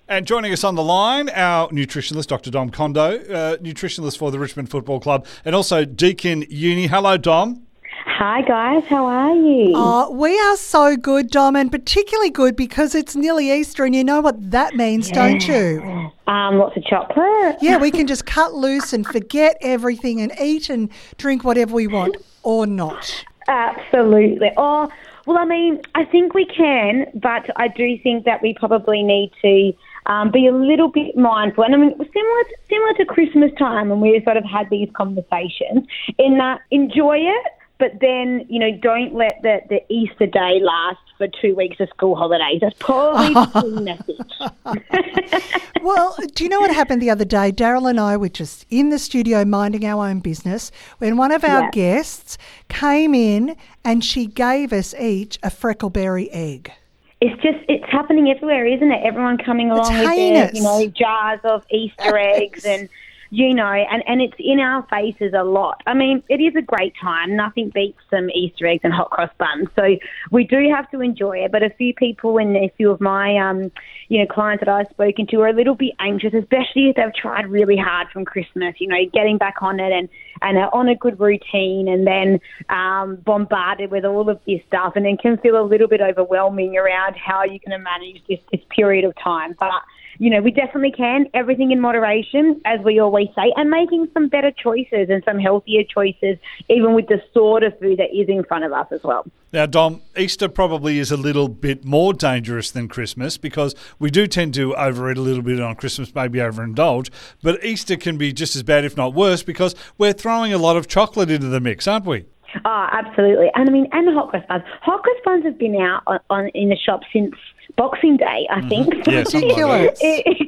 And joining us on the line, our nutritionist, Dr. Dom Kondo, nutritionist for the Richmond Football Club, and also Deakin Uni. Hello, Dom. Hi guys, how are you? We are so good, Dom, and particularly good because it's nearly Easter and you know what that means, don't you? Lots of chocolate. Yeah, we can just cut loose and forget everything and eat and drink whatever we want or not. Absolutely. Oh, well, I mean, I think we can, but I do think that we probably need to be a little bit mindful. And I mean, similar to Christmas time when we sort of had these conversations, in that enjoy it, but then, don't let the Easter day last for 2 weeks of school holidays. That's probably the key message. Well, do you know what happened the other day? Daryl and I were just in the studio minding our own business when one of our guests came in and she gave us each a freckleberry egg. It's happening everywhere, isn't it? Everyone coming along with their, jars of Easter eggs and... and it's in our faces a lot. I mean, it is a great time. Nothing beats some Easter eggs and hot cross buns. So we do have to enjoy it. But a few people and a few of my, clients that I've spoken to are a little bit anxious, especially if they've tried really hard from Christmas, getting back on it and are on a good routine and then bombarded with all of this stuff. And it can feel a little bit overwhelming around how you're going to manage this period of time. But we definitely can. Everything in moderation, as we always say, and making some better choices and some healthier choices, even with the sort of food that is in front of us as well. Now, Dom, Easter probably is a little bit more dangerous than Christmas because we do tend to overeat a little bit on Christmas, maybe overindulge, but Easter can be just as bad, if not worse, because we're throwing a lot of chocolate into the mix, aren't we? Oh, absolutely. And I mean, and hot cross buns. Hot cross buns have been out in the shop since Boxing Day, I think. Yeah, ridiculous.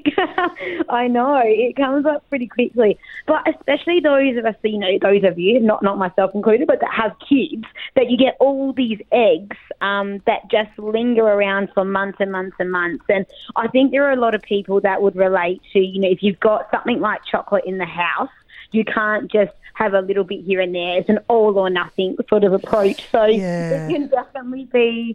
I know, it comes up pretty quickly. But especially those of us, those of you, not myself included, but that have kids, that you get all these eggs that just linger around for months and months and months. And I think there are a lot of people that would relate to, if you've got something like chocolate in the house, you can't just have a little bit here and there. It's an all or nothing sort of approach. So it can definitely be,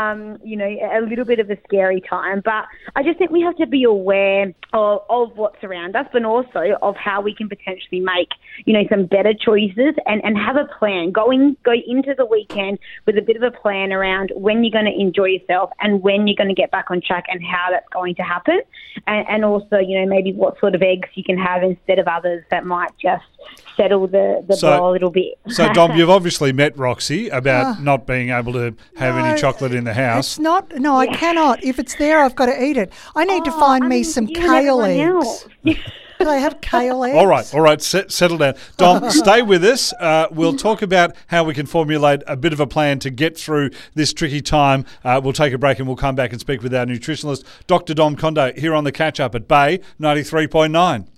a little bit of a scary time. But I just think we have to be aware of what's around us, but also of how we can potentially make, some better choices and have a plan. Go into the weekend with a bit of a plan around when you're going to enjoy yourself and when you're going to get back on track and how that's going to happen. And also, maybe what sort of eggs you can have instead of others that might just settle the bowl a little bit. So, Dom, you've obviously met Roxy about not being able to have any chocolate in the house. It's not. No, I cannot. If it's there, I've got to eat it. I need to find me some kale eggs. Do I have kale eggs? All right. Settle down. Dom, stay with us. We'll talk about how we can formulate a bit of a plan to get through this tricky time. We'll take a break and we'll come back and speak with our nutritionist, Dr. Dom Kondo, here on The Catch Up at Bay 93.9.